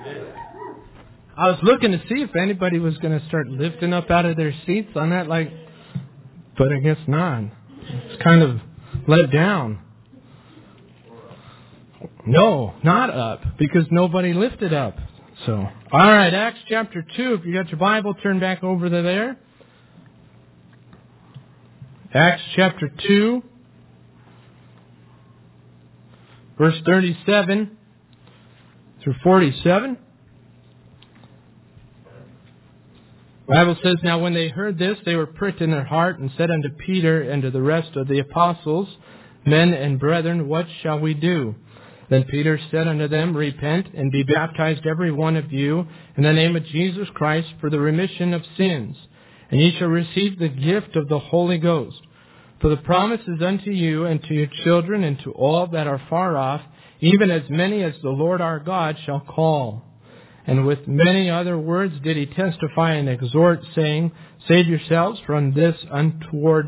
I was looking to see if anybody was going to start lifting up out of their seats on that, but I guess not. It's kind of let down. No, not up, because nobody lifted up. So, all right, Acts chapter 2. If you got your Bible, turn back over to there. Acts chapter 2, verse 37 through 47. The Bible says, "Now when they heard this, they were pricked in their heart, and said unto Peter and to the rest of the apostles, Men and brethren, what shall we do? Then Peter said unto them, Repent, and be baptized every one of you in the name of Jesus Christ for the remission of sins, and ye shall receive the gift of the Holy Ghost. For the promise is unto you, and to your children, and to all that are far off, even as many as the Lord our God shall call. And with many other words did he testify and exhort, saying, Save yourselves from this untoward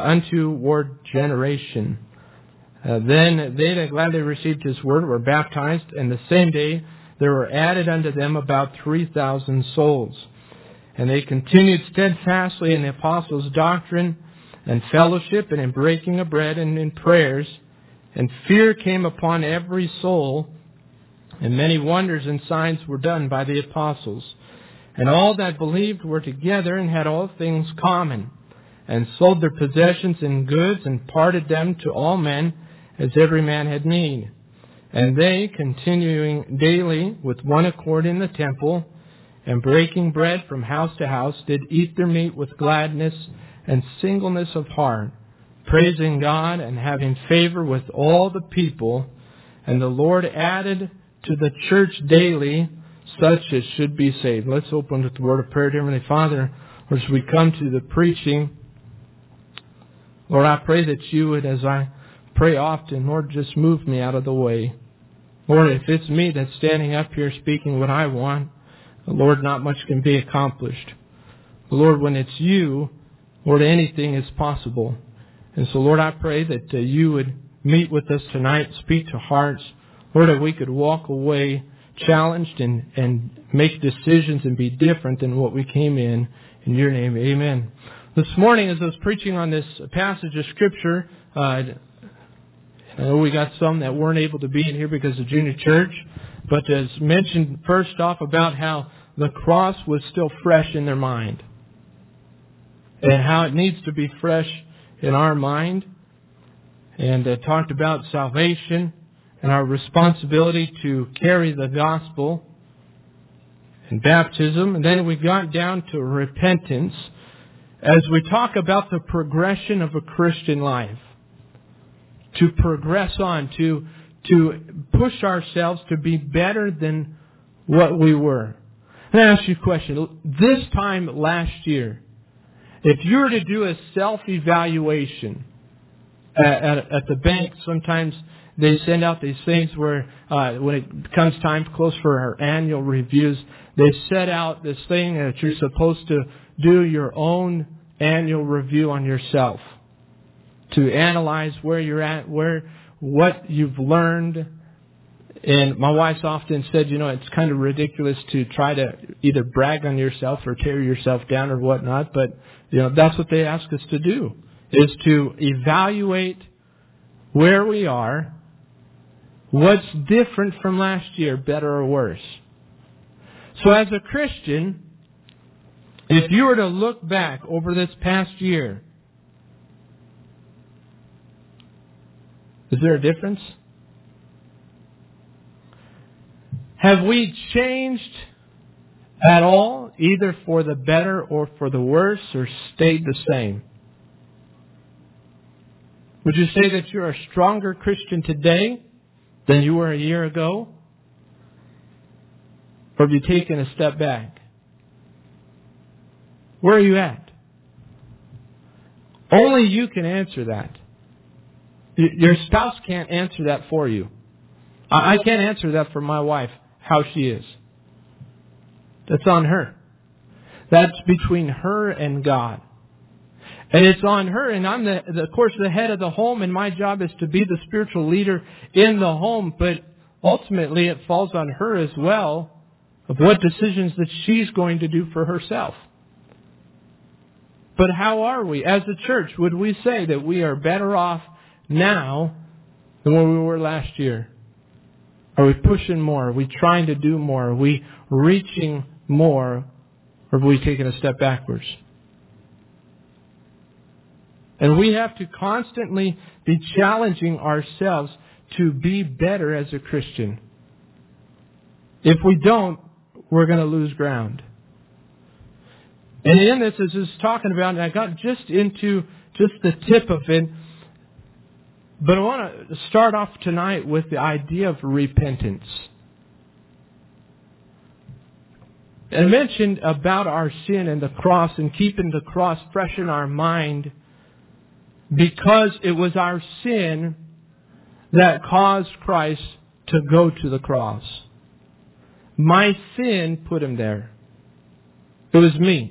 generation. Then they that gladly received his word were baptized, and the same day there were added unto them about 3,000 souls. And they continued steadfastly in the apostles' doctrine and fellowship, and in breaking of bread, and in prayers. And fear came upon every soul, and many wonders and signs were done by the apostles. And all that believed were together, and had all things common, and sold their possessions and goods, and parted them to all men, as every man had need. And they, continuing daily with one accord in the temple, and breaking bread from house to house, did eat their meat with gladness and singleness of heart, praising God, and having favor with all the people. And the Lord added to the church daily such as should be saved." Let's open with the word of prayer. Dear Heavenly Father, as we come to the preaching, Lord, I pray that you would, as I pray often, Lord, just move me out of the way. Lord, if it's me that's standing up here speaking what I want, Lord, not much can be accomplished. Lord, when it's you, Lord, anything is possible. And so, Lord, I pray that you would meet with us tonight, speak to hearts. Lord, that we could walk away challenged and make decisions and be different than what we came in. In your name, amen. This morning, as I was preaching on this passage of Scripture, I know we got some that weren't able to be in here because of junior church, but as mentioned first off about how the cross was still fresh in their mind, and how it needs to be fresh in our mind, and talked about salvation and our responsibility to carry the gospel and baptism. And then we got down to repentance as we talk about the progression of a Christian life. To progress on, to push ourselves to be better than what we were. And I ask you a question. This time last year, if you were to do a self-evaluation at the bank, sometimes they send out these things where when it comes time close for our annual reviews, they set out this thing that you're supposed to do your own annual review on yourself, to analyze where you're at, what you've learned. And my wife's often said, it's kind of ridiculous to try to either brag on yourself or tear yourself down or whatnot. But, that's what they ask us to do, is to evaluate where we are, what's different from last year, better or worse. So as a Christian, if you were to look back over this past year, is there a difference? Have we changed at all, either for the better or for the worse, or stayed the same? Would you say that you're a stronger Christian today than you were a year ago? Or have you taken a step back? Where are you at? Only you can answer that. Your spouse can't answer that for you. I can't answer that for my wife, how she is. That's on her. That's between her and God. And it's on her, and I'm of course, the head of the home, and my job is to be the spiritual leader in the home, but ultimately it falls on her as well of what decisions that she's going to do for herself. But how are we as a church? Would we say that we are better off now than when we were last year? Are we pushing more? Are we trying to do more? Are we reaching more? Or have we taken a step backwards? And we have to constantly be challenging ourselves to be better as a Christian. If we don't, we're going to lose ground. And in this, as I was talking about, and I got just into just the tip of it, but I want to start off tonight with the idea of repentance. I mentioned about our sin and the cross and keeping the cross fresh in our mind because it was our sin that caused Christ to go to the cross. My sin put Him there. It was me.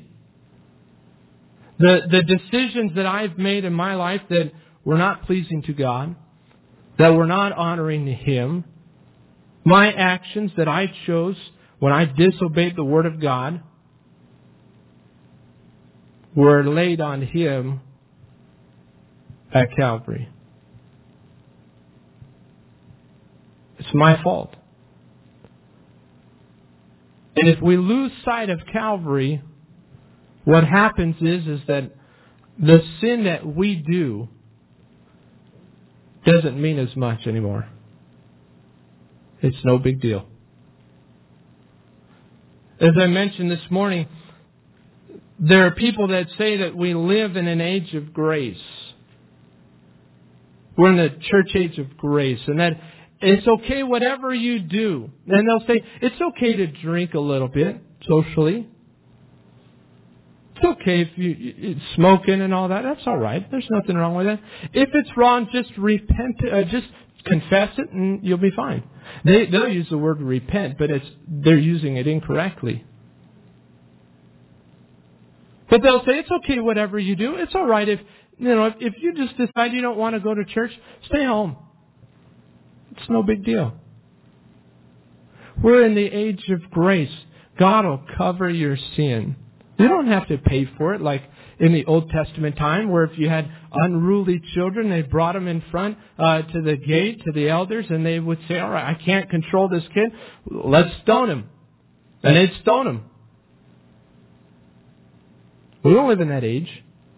The decisions that I've made in my life that were not pleasing to God, that were not honoring Him, my actions that I chose when I disobeyed the Word of God, were laid on Him at Calvary. It's my fault. And if we lose sight of Calvary, what happens is that the sin that we do doesn't mean as much anymore. It's no big deal. As I mentioned this morning, there are people that say that we live in an age of grace. We're in the church age of grace, and that it's okay whatever you do. And they'll say, it's okay to drink a little bit socially. It's okay if you smoking and all that. That's all right. There's nothing wrong with that. If it's wrong, just repent. Just confess it, and you'll be fine. They'll use the word repent, but they're using it incorrectly. But they'll say it's okay whatever you do. It's all right if you just decide you don't want to go to church, stay home. It's no big deal. We're in the age of grace. God will cover your sin. You don't have to pay for it like in the Old Testament time where if you had unruly children, they brought them in front to the gate, to the elders, and they would say, all right, I can't control this kid. Let's stone him. And they'd stone him. We don't live in that age.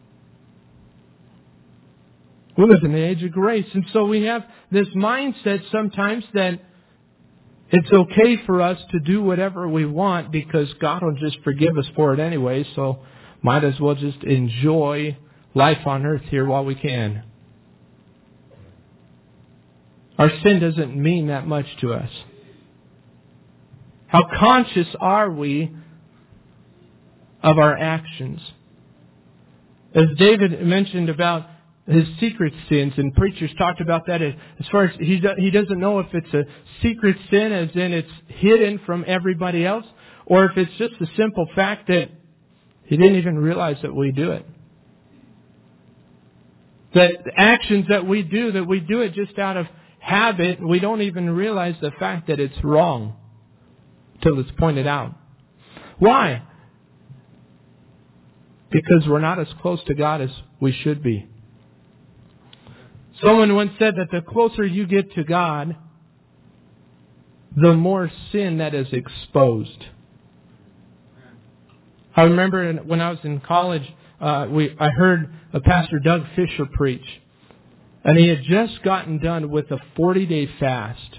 We live in the age of grace. And so we have this mindset sometimes that it's okay for us to do whatever we want because God will just forgive us for it anyway, so might as well just enjoy life on earth here while we can. Our sin doesn't mean that much to us. How conscious are we of our actions? As David mentioned about his secret sins, and preachers talked about that as far as he doesn't know if it's a secret sin as in it's hidden from everybody else, or if it's just the simple fact that he didn't even realize that we do it. That the actions that we do it just out of habit, we don't even realize the fact that it's wrong till it's pointed out. Why? Because we're not as close to God as we should be. Someone once said that the closer you get to God, the more sin that is exposed. I remember when I was in college, I heard Pastor Doug Fisher preach. And he had just gotten done with a 40-day fast.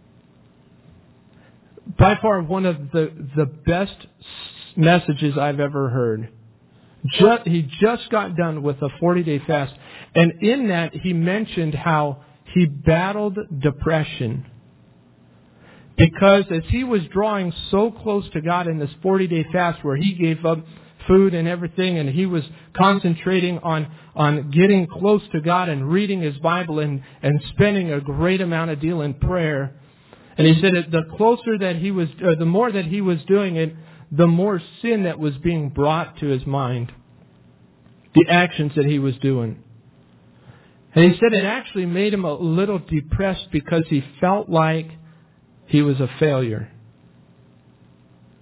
By far one of the best messages I've ever heard. He just got done with a 40-day fast. And in that, he mentioned how he battled depression. Because as he was drawing so close to God in this 40-day fast where he gave up food and everything, and he was concentrating on getting close to God and reading his Bible and spending a great amount of deal in prayer. And he said that the closer that he was, the more that he was doing it, the more sin that was being brought to his mind. The actions that he was doing. And he said it actually made him a little depressed because he felt like he was a failure.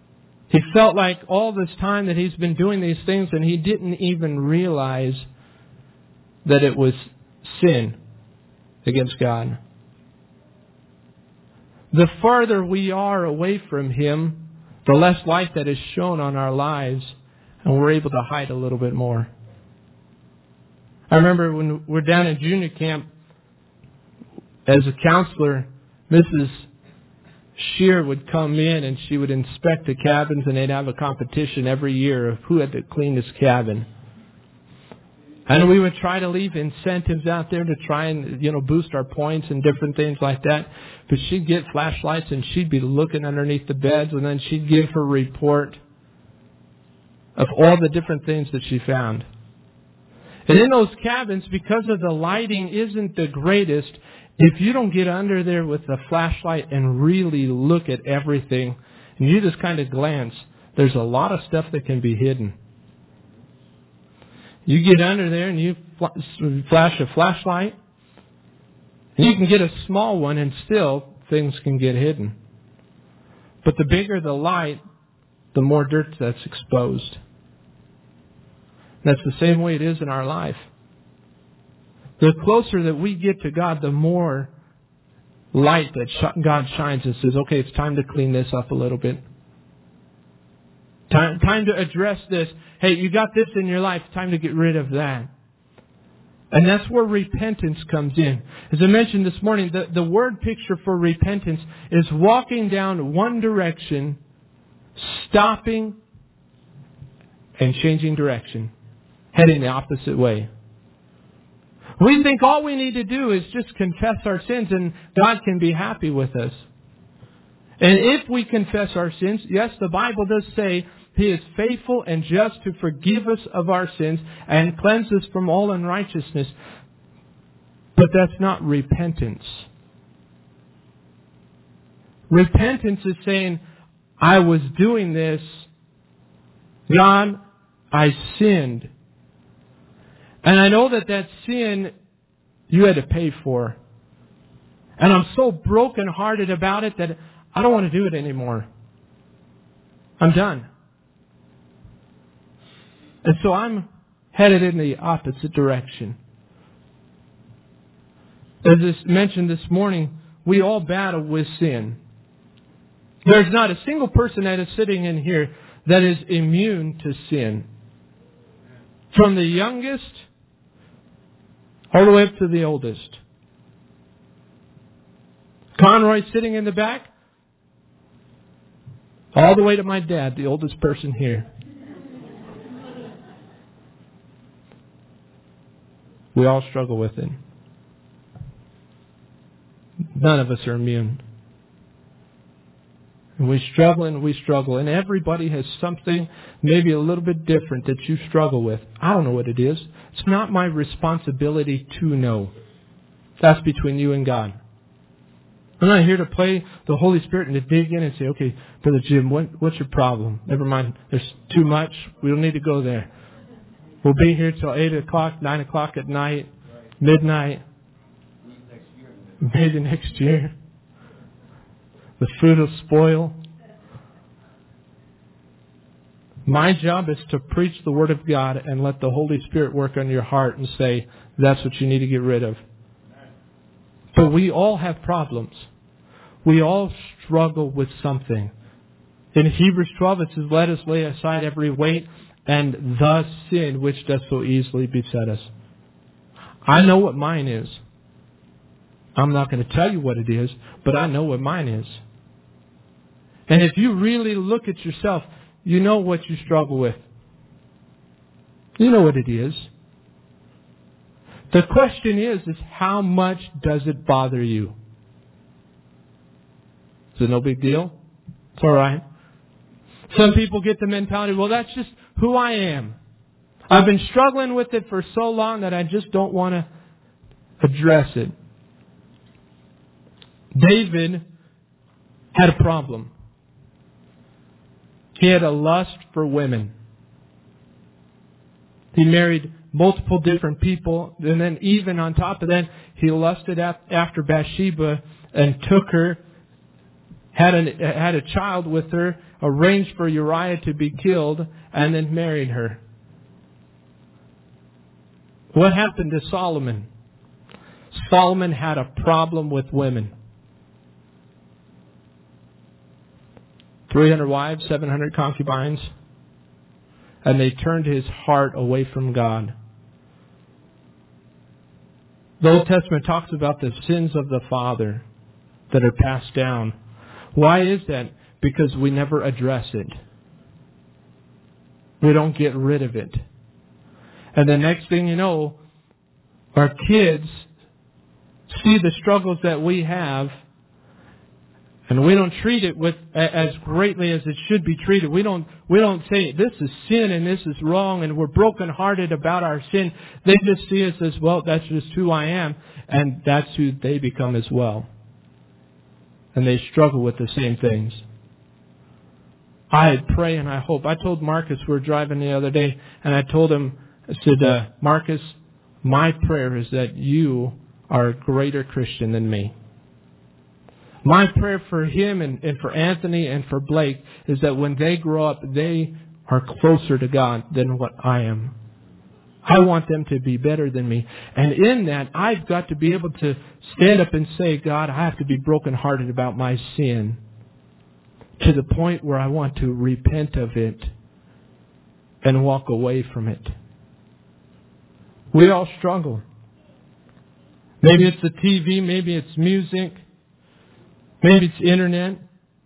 He felt like all this time that he's been doing these things and he didn't even realize that it was sin against God. The farther we are away from Him, the less light that is shown on our lives, and we're able to hide a little bit more. I remember when we're down in junior camp, as a counselor, Mrs. Shear would come in and she would inspect the cabins, and they'd have a competition every year of who had the cleanest cabin. And we would try to leave incentives out there to try and, boost our points and different things like that. But she'd get flashlights and she'd be looking underneath the beds, and then she'd give her report of all the different things that she found. And in those cabins, because of the lighting isn't the greatest, if you don't get under there with a flashlight and really look at everything, and you just kind of glance, there's a lot of stuff that can be hidden. You get under there and you flash a flashlight, and you can get a small one and still things can get hidden. But the bigger the light, the more dirt that's exposed. That's the same way it is in our life. The closer that we get to God, the more light that God shines and says, okay, it's time to clean this up a little bit. Time to address this. Hey, you got this in your life. Time to get rid of that. And that's where repentance comes in. As I mentioned this morning, the word picture for repentance is walking down one direction, stopping, and changing direction. Heading the opposite way. We think all we need to do is just confess our sins and God can be happy with us. And if we confess our sins, yes, the Bible does say He is faithful and just to forgive us of our sins and cleanse us from all unrighteousness. But that's not repentance. Repentance is saying, I was doing this. God, I sinned. And I know that sin you had to pay for. And I'm so brokenhearted about it that I don't want to do it anymore. I'm done. And so I'm headed in the opposite direction. As I mentioned this morning, we all battle with sin. There's not a single person that is sitting in here that is immune to sin. From the youngest all the way up to the oldest. Conroy sitting in the back, all the way to my dad, the oldest person here. We all struggle with it. None of us are immune. And we struggle. And everybody has something maybe a little bit different that you struggle with. I don't know what it is. It's not my responsibility to know. That's between you and God. I'm not here to play the Holy Spirit and to dig in and say, okay, Brother Jim, what's your problem? Never mind, there's too much. We don't need to go there. We'll be here till 8 o'clock, 9 o'clock at night, midnight, maybe next year. The food will spoil. My job is to preach the Word of God and let the Holy Spirit work on your heart and say, that's what you need to get rid of. But we all have problems. We all struggle with something. In Hebrews 12 it says, let us lay aside every weight and the sin which does so easily beset us. I know what mine is. I'm not going to tell you what it is, but I know what mine is. And if you really look at yourself, you know what you struggle with. You know what it is. The question is how much does it bother you? Is it no big deal? It's all right. Some people get the mentality, well, that's just who I am. I've been struggling with it for so long that I just don't want to address it. David had a problem. He had a lust for women. He married multiple different people, and then even on top of that, he lusted after Bathsheba and took her had a child with her, arranged for Uriah to be killed, and then married her. What happened to Solomon? Solomon had a problem with women. 300 wives, 700 concubines, and they turned his heart away from God. The Old Testament talks about the sins of the father that are passed down. Why is that? Because we never address it. We don't get rid of it. And the next thing you know, our kids see the struggles that we have, and we don't treat it with as greatly as it should be treated. We don't say this is sin and this is wrong and we're brokenhearted about our sin. They just see us as, well, that's just who I am, and that's who they become as well. And they struggle with the same things. I pray and I hope. I told Marcus, we were driving the other day, and I told him, I said, Marcus, my prayer is that you are a greater Christian than me. My prayer for him and for Anthony and for Blake is that when they grow up, they are closer to God than what I am. I want them to be better than me. And in that, I've got to be able to stand up and say, God, I have to be brokenhearted about my sin to the point where I want to repent of it and walk away from it. We all struggle. Maybe it's the TV, maybe it's music, maybe it's internet.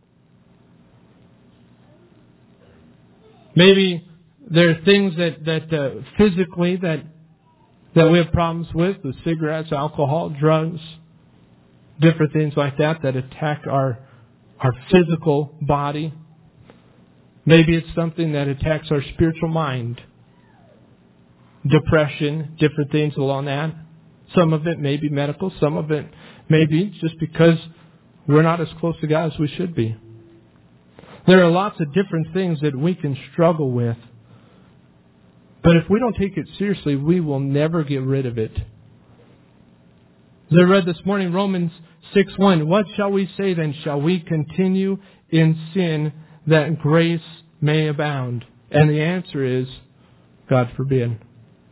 Maybe there are things that physically that we have problems with cigarettes, alcohol, drugs, different things like that attack our physical body. Maybe it's something that attacks our spiritual mind. Depression, different things along that. Some of it may be medical, some of it may be just because we're not as close to God as we should be. There are lots of different things that we can struggle with. But if we don't take it seriously, we will never get rid of it. As I read this morning, Romans 6:1, what shall we say then? Shall we continue in sin that grace may abound? And the answer is, God forbid.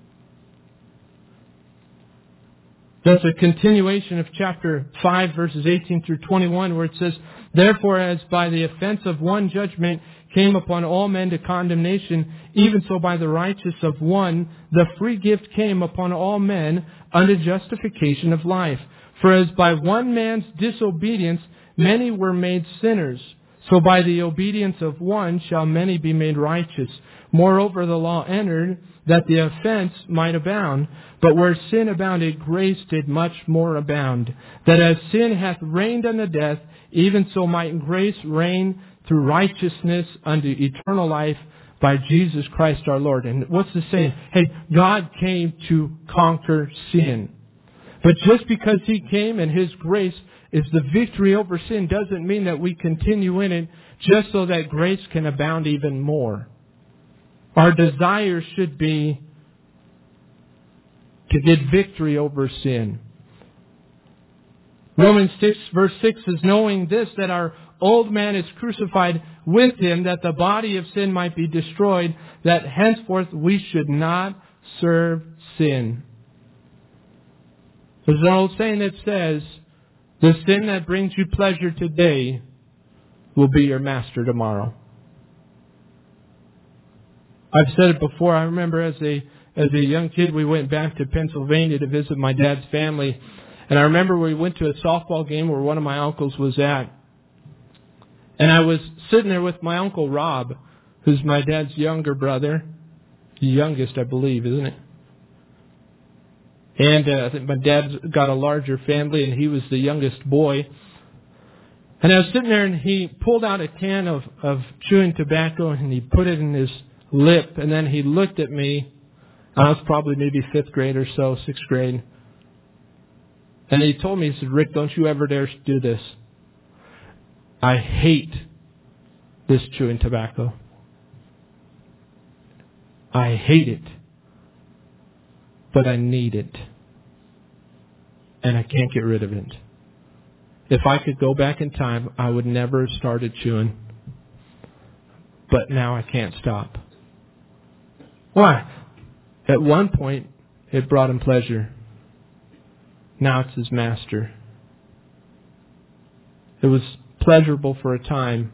That's a continuation of chapter 5, verses 18 through 21, where it says, therefore, as by the offense of one judgment came upon all men to condemnation, even so by the righteous of one, the free gift came upon all men unto justification of life. For as by one man's disobedience many were made sinners, so by the obedience of one shall many be made righteous. Moreover, the law entered that the offense might abound. But where sin abounded, grace did much more abound. That as sin hath reigned unto death, even so might grace reign through righteousness unto eternal life by Jesus Christ our Lord. And what's the saying? Hey, God came to conquer sin. But just because He came and His grace is the victory over sin doesn't mean that we continue in it just so that grace can abound even more. Our desire should be to get victory over sin. Romans 6 verse 6 is knowing this, that our old man is crucified with Him, that the body of sin might be destroyed, that henceforth we should not serve sin. There's an old saying that says, the sin that brings you pleasure today will be your master tomorrow. I've said it before. I remember as a young kid, we went back to Pennsylvania to visit my dad's family. And I remember we went to a softball game where one of my uncles was at. And I was sitting there with my Uncle Rob, who's my dad's younger brother. The youngest, I believe, isn't it? And I think my dad's got a larger family, and he was the youngest boy. And I was sitting there, and he pulled out a can of chewing tobacco, and he put it in his lip, and then he looked at me. I was probably maybe 5th grade or so, 6th grade. And he told me, he said, Rick, don't you ever dare do this. I hate this chewing tobacco. I hate it. But I need it. And I can't get rid of it. If I could go back in time, I would never have started chewing. But now I can't stop. Why? At one point, it brought him pleasure. Now it's his master. It was pleasurable for a time.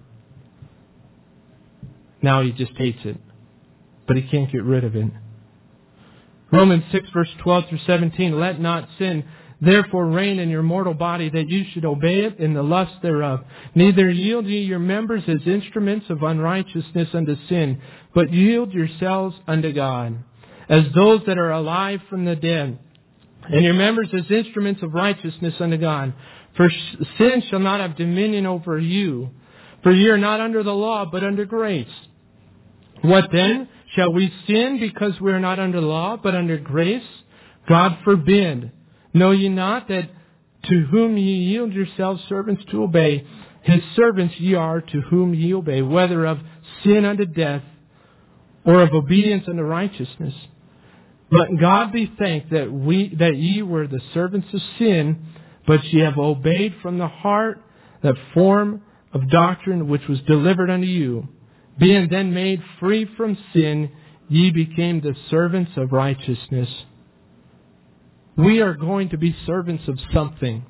Now he just hates it. But he can't get rid of it. Romans 6 verse 12 through 17. Let not sin therefore reign in your mortal body, that you should obey it in the lust thereof. Neither yield ye your members as instruments of unrighteousness unto sin, but yield yourselves unto God, as those that are alive from the dead, and your members as instruments of righteousness unto God. For sin shall not have dominion over you, for ye are not under the law, but under grace. What then? Shall we sin because we are not under law, but under grace? God forbid. Know ye not that to whom ye yield yourselves servants to obey, his servants ye are to whom ye obey, whether of sin unto death, or of obedience unto righteousness. But God be thanked that ye were the servants of sin, but ye have obeyed from the heart that form of doctrine which was delivered unto you. Being then made free from sin, ye became the servants of righteousness. We are going to be servants of something.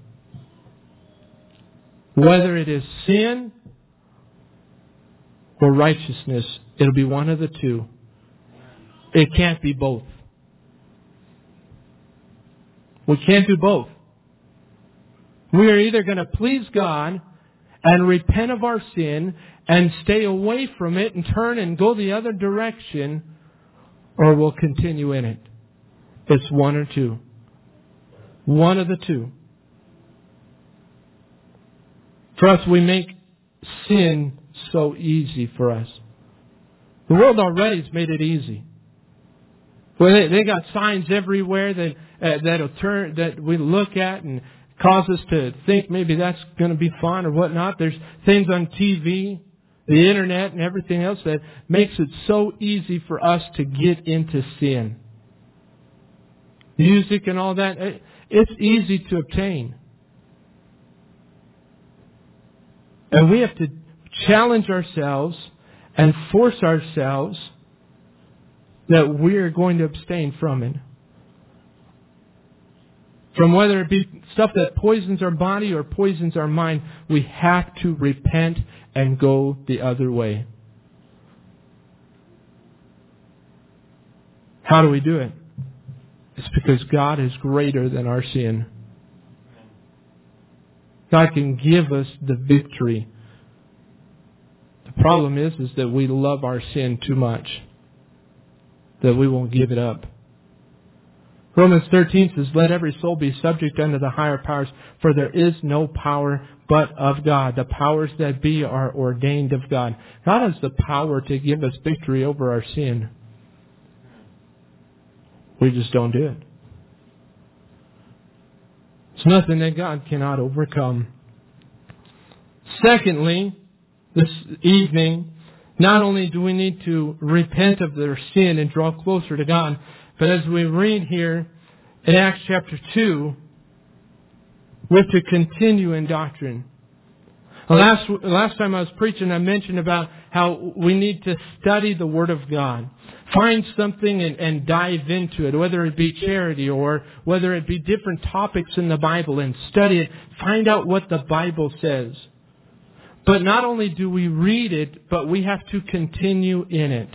Whether it is sin or righteousness, it'll be one of the two. It can't be both. We can't do both. We are either going to please God and repent of our sin and stay away from it and turn and go the other direction, or we'll continue in it. It's one or two. One of the two. For us, we make sin so easy for us. The world already has made it easy. Well, they got signs everywhere that we look at and cause us to think maybe that's going to be fun or whatnot. There's things on TV, the internet, and everything else that makes it so easy for us to get into sin. Music and all that, it's easy to obtain. And we have to challenge ourselves and force ourselves that we are going to abstain from it. From whether it be stuff that poisons our body or poisons our mind, we have to repent and go the other way. How do we do it? It's because God is greater than our sin. God can give us the victory. The problem is that we love our sin too much, that we won't give it up. Romans 13 says, let every soul be subject unto the higher powers, for there is no power but of God. The powers that be are ordained of God. God has the power to give us victory over our sin. We just don't do it. It's nothing that God cannot overcome. Secondly, this evening, not only do we need to repent of their sin and draw closer to God, but as we read here in Acts chapter 2, we have to continue in doctrine. Last time I was preaching, I mentioned about how we need to study the Word of God. Find something and dive into it, whether it be charity or whether it be different topics in the Bible, and study it. Find out what the Bible says. But not only do we read it, but we have to continue in it.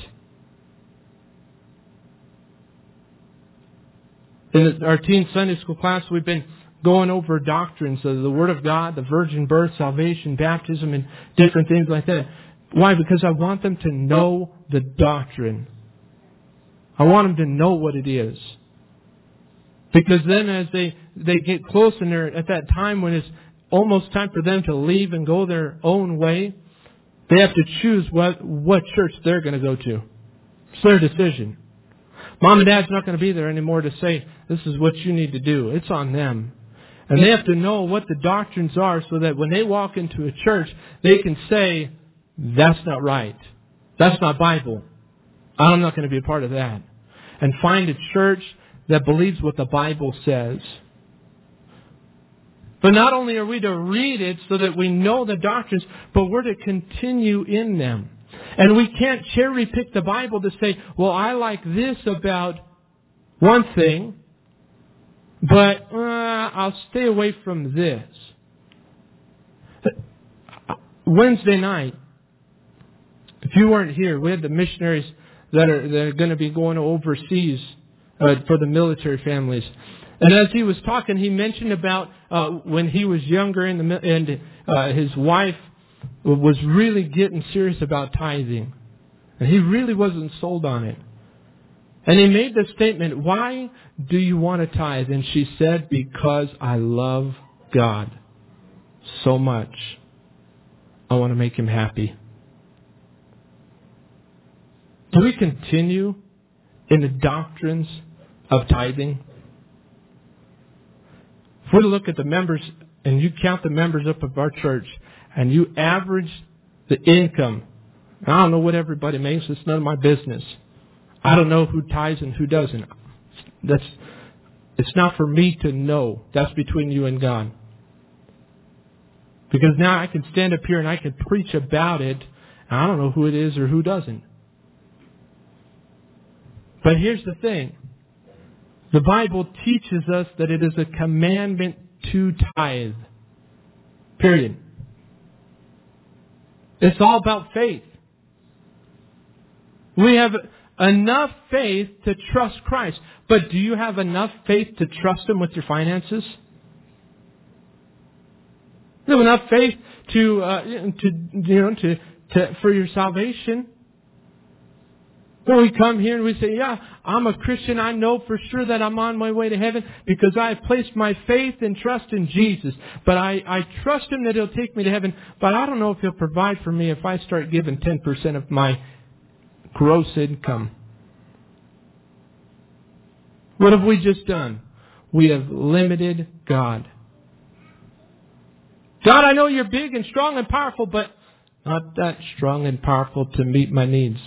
In our teen Sunday school class, we've been going over doctrines of the Word of God, the virgin birth, salvation, baptism, and different things like that. Why? Because I want them to know the doctrine. I want them to know what it is. Because then as they get close and they're at that time when it's almost time for them to leave and go their own way, they have to choose what church they're going to go to. It's their decision. Mom and Dad's not going to be there anymore to say, this is what you need to do. It's on them. And they have to know what the doctrines are so that when they walk into a church, they can say, that's not right. That's not Bible. I'm not going to be a part of that. And find a church that believes what the Bible says. But not only are we to read it so that we know the doctrines, but we're to continue in them. And we can't cherry pick the Bible to say, well, I like this about one thing, but I'll stay away from this. Wednesday night, if you weren't here, we had the missionaries that are going to be going overseas for the military families. And as he was talking, he mentioned about when he was younger and his wife was really getting serious about tithing. And he really wasn't sold on it. And he made the statement, why do you want to tithe? And she said, because I love God so much. I want to make Him happy. Do we continue in the doctrines of tithing? If we look at the members, and you count the members up of our church, and you average the income, I don't know what everybody makes, it's none of my business. I don't know who tithes and who doesn't. It's not for me to know. That's between you and God. Because now I can stand up here and I can preach about it. I don't know who it is or who doesn't. But here's the thing. The Bible teaches us that it is a commandment to tithe. Period. It's all about faith. We have enough faith to trust Christ. But do you have enough faith to trust Him with your finances? Do you have enough faith for your salvation? When we come here and we say, yeah, I'm a Christian. I know for sure that I'm on my way to heaven because I have placed my faith and trust in Jesus. But I trust Him that He'll take me to heaven. But I don't know if He'll provide for me if I start giving 10% of my gross income. What have we just done? We have limited God. God, I know You're big and strong and powerful, but not that strong and powerful to meet my needs.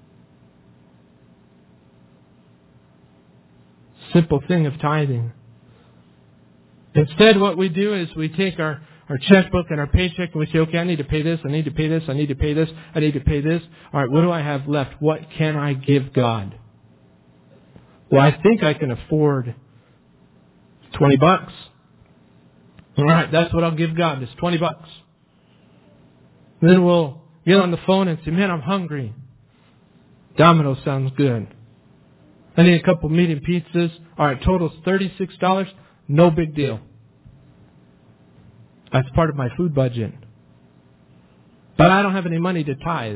Simple thing of tithing. Instead, what we do is we take our checkbook and our paycheck and we say, okay, I need to pay this, I need to pay this, I need to pay this, I need to pay this. All right, what do I have left? What can I give God? Well, I think I can afford $20. All right, that's what I'll give God, it's $20. Then we'll get on the phone and say, man, I'm hungry. Domino's sounds good. I need a couple medium pizzas. All right, total's $36. No big deal. That's part of my food budget. But I don't have any money to tithe.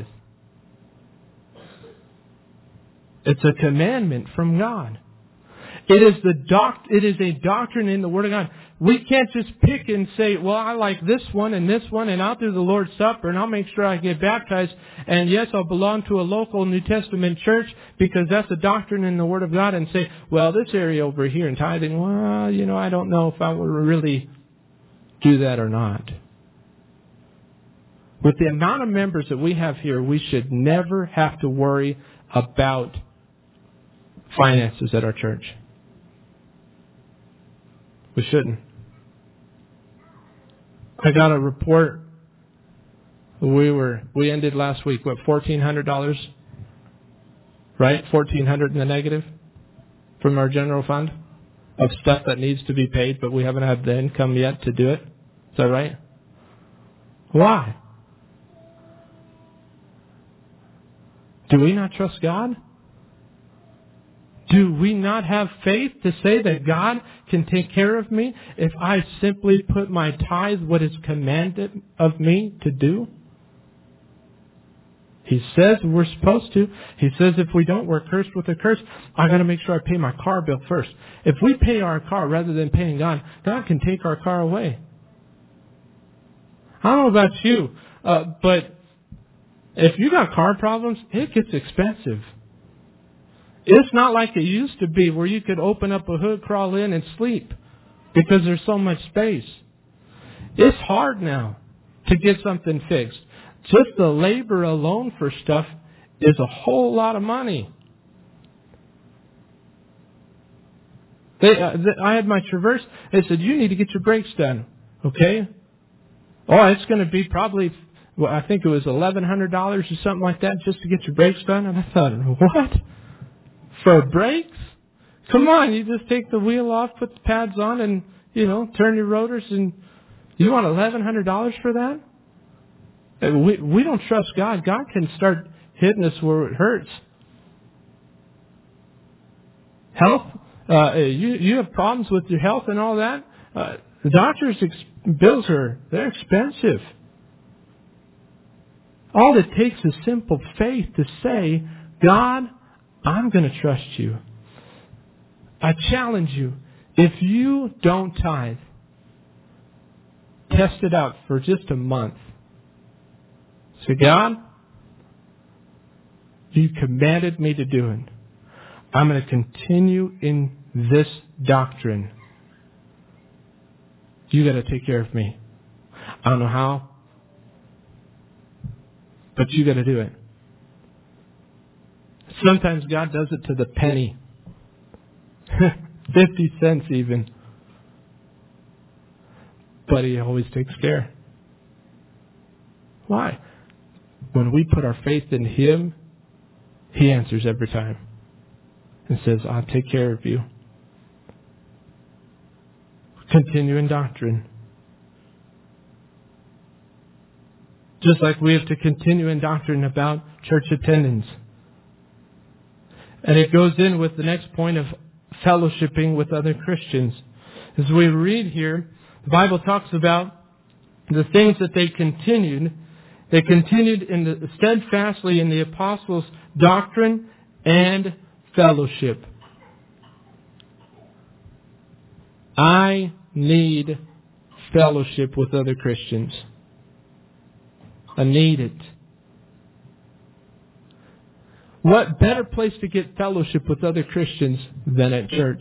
It's a commandment from God. It is a doctrine in the Word of God. We can't just pick and say, well, I like this one, and I'll do the Lord's Supper, and I'll make sure I get baptized, and yes, I'll belong to a local New Testament church because that's a doctrine in the Word of God, and say, well, this area over here in tithing, well, I don't know if I will really do that or not. With the amount of members that we have here, we should never have to worry about finances at our church. We shouldn't. I got a report. We ended last week, $1,400? Right? $1,400 in the negative from our general fund of stuff that needs to be paid, but we haven't had the income yet to do it. Is that right? Why? Do we not trust God? Do we not have faith to say that God can take care of me if I simply put my tithe what is commanded of me to do? He says we're supposed to. He says if we don't, we're cursed with a curse. I got to make sure I pay my car bill first. If we pay our car rather than paying God, God can take our car away. I don't know about you, but if you got car problems, it gets expensive. It's not like it used to be where you could open up a hood, crawl in, and sleep because there's so much space. It's hard now to get something fixed. Just the labor alone for stuff is a whole lot of money. I had my Traverse. They said, you need to get your brakes done. Okay? Oh, it's going to be probably, well, I think it was $1,100 or something like that just to get your brakes done. And I thought, what? For brakes? Come on, you just take the wheel off, put the pads on, and, turn your rotors, and you want $1,100 for that? We don't trust God. God can start hitting us where it hurts. Health, you have problems with your health and all that. The doctor's bills they're expensive. All it takes is simple faith to say, God, I'm going to trust you. I challenge you, if you don't tithe, test it out for just a month. Say, God, you commanded me to do it. I'm going to continue in this doctrine. You got to take care of me. I don't know how, but you got to do it. Sometimes God does it to the penny. 50 cents even. But He always takes care. Why? When we put our faith in Him, He answers every time. And says, I'll take care of you. Continue in doctrine. Just like we have to continue in doctrine about church attendance. And it goes in with the next point of fellowshipping with other Christians. As we read here, the Bible talks about the things that they continued. They continued steadfastly in the apostles' doctrine and fellowship. I need fellowship with other Christians. I need it. What better place to get fellowship with other Christians than at church?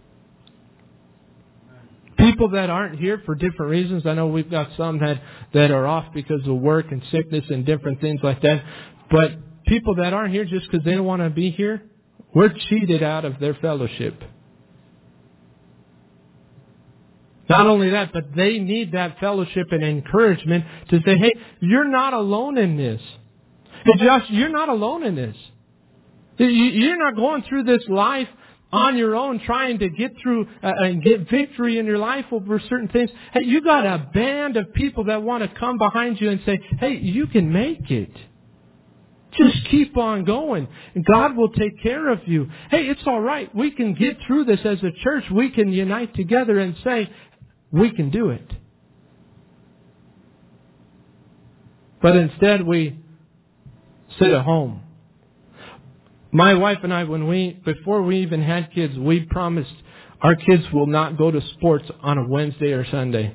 People that aren't here for different reasons. I know we've got some that are off because of work and sickness and different things like that. But people that aren't here just because they don't want to be here, we're cheated out of their fellowship. Not only that, but they need that fellowship and encouragement to say, hey, you're not alone in this. Hey, Josh, you're not alone in this. You're not going through this life on your own trying to get through and get victory in your life over certain things. Hey, you got a band of people that want to come behind you and say, hey, you can make it. Just keep on going. And God will take care of you. Hey, it's all right. We can get through this as a church. We can unite together and say, we can do it. But instead we sit at home. My wife and I, before we even had kids, we promised our kids will not go to sports on a Wednesday or Sunday.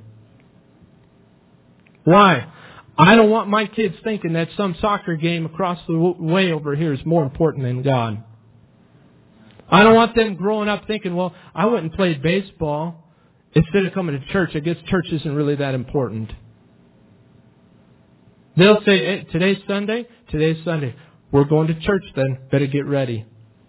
Why? I don't want my kids thinking that some soccer game across the way over here is more important than God. I don't want them growing up thinking, well, I went and played baseball instead of coming to church. I guess church isn't really that important. They'll say, hey, today's Sunday. We're going to church then. Better get ready.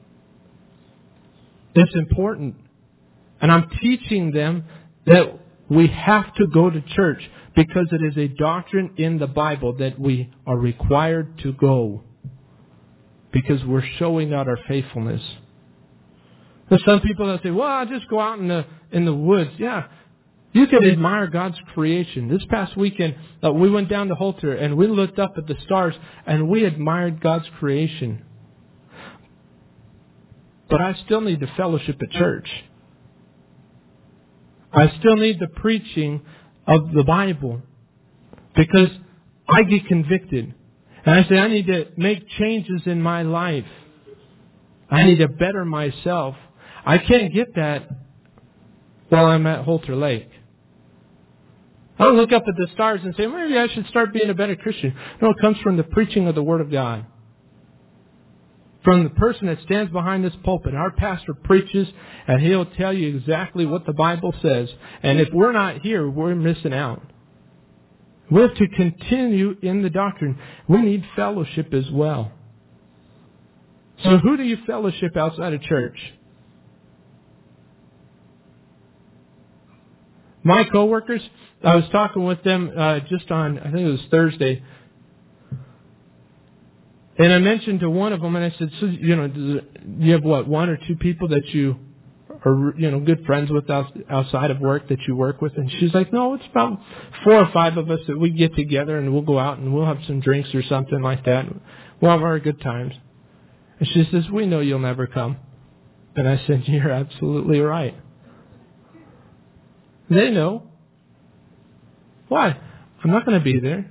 It's important. And I'm teaching them that we have to go to church because it is a doctrine in the Bible that we are required to go because we're showing out our faithfulness. There's some people that say, well, I'll just go out in the woods. Yeah, you can admire God's creation. This past weekend, we went down to Holter and we looked up at the stars and we admired God's creation. But I still need the fellowship at church. I still need the preaching of the Bible because I get convicted. And I say, I need to make changes in my life. I need to better myself. I can't get that while I'm at Holter Lake. I don't look up at the stars and say, maybe I should start being a better Christian. No, it comes from the preaching of the Word of God. From the person that stands behind this pulpit. Our pastor preaches and he'll tell you exactly what the Bible says. And if we're not here, we're missing out. We have to continue in the doctrine. We need fellowship as well. So who do you fellowship outside of church? My coworkers, I was talking with them just on, I think it was Thursday, and I mentioned to one of them, and I said, so, do you have what, one or two people that you are, good friends with outside of work that you work with? And she's like, no, it's about 4 or 5 of us that we get together and we'll go out and we'll have some drinks or something like that. We'll have our good times. And she says, we know you'll never come. And I said, you're absolutely right. They know. Why? I'm not going to be there.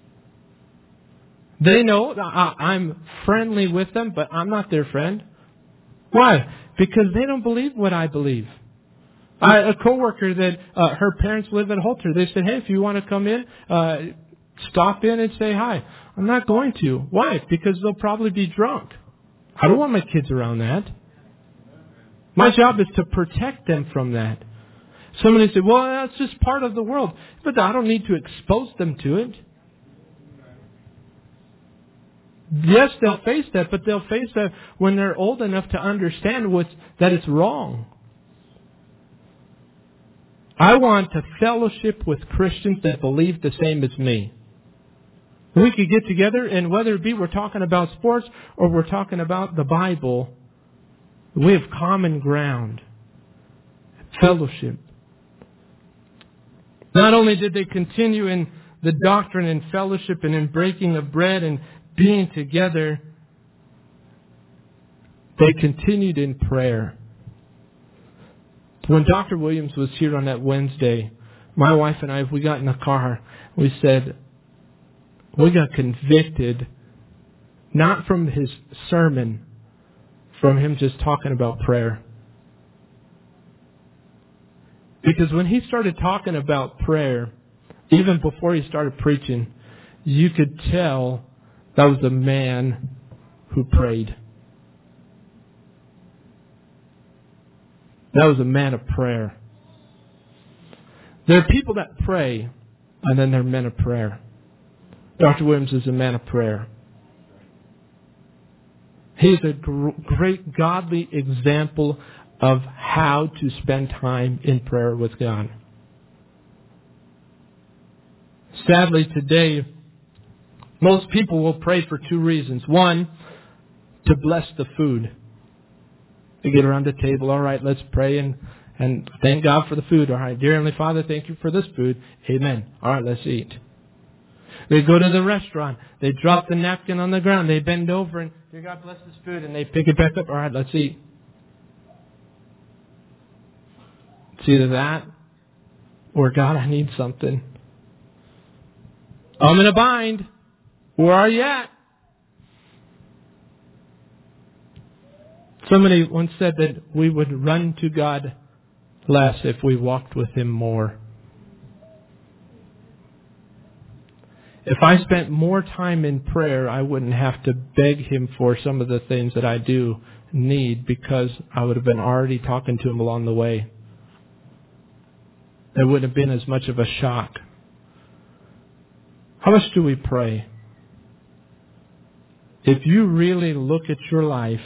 They know I'm friendly with them, but I'm not their friend. Why? Because they don't believe what I believe. A coworker that her parents live in Holter, they said, hey, if you want to come in, stop in and say hi. I'm not going to. Why? Because they'll probably be drunk. I don't want my kids around that. My job is to protect them from that. Somebody said, well, that's just part of the world. But I don't need to expose them to it. Yes, they'll face that, but they'll face that when they're old enough to understand that it's wrong. I want to fellowship with Christians that believe the same as me. We could get together, and whether it be we're talking about sports or we're talking about the Bible, we have common ground. Fellowship. Not only did they continue in the doctrine and fellowship and in breaking of bread and being together, they continued in prayer. When Dr. Williams was here on that Wednesday, my wife and I, we got in the car, we said, we got convicted, not from his sermon, from him just talking about prayer. Because when he started talking about prayer, even before he started preaching, you could tell that was a man who prayed. That was a man of prayer. There are people that pray, and then there are men of prayer. Dr. Williams is a man of prayer. He is a great godly example of how to spend time in prayer with God. Sadly, today, most people will pray for 2 reasons. One, to bless the food. They get around the table, all right, let's pray and thank God for the food. All right, dear Heavenly Father, thank you for this food. Amen. All right, let's eat. They go to the restaurant. They drop the napkin on the ground. They bend over and, dear God, bless this food. And they pick it back up. All right, let's eat. It's either that or, God, I need something. I'm in a bind. Where are you at? Somebody once said that we would run to God less if we walked with Him more. If I spent more time in prayer, I wouldn't have to beg Him for some of the things that I do need, because I would have been already talking to Him along the way. It wouldn't have been as much of a shock. How much do we pray? If you really look at your life,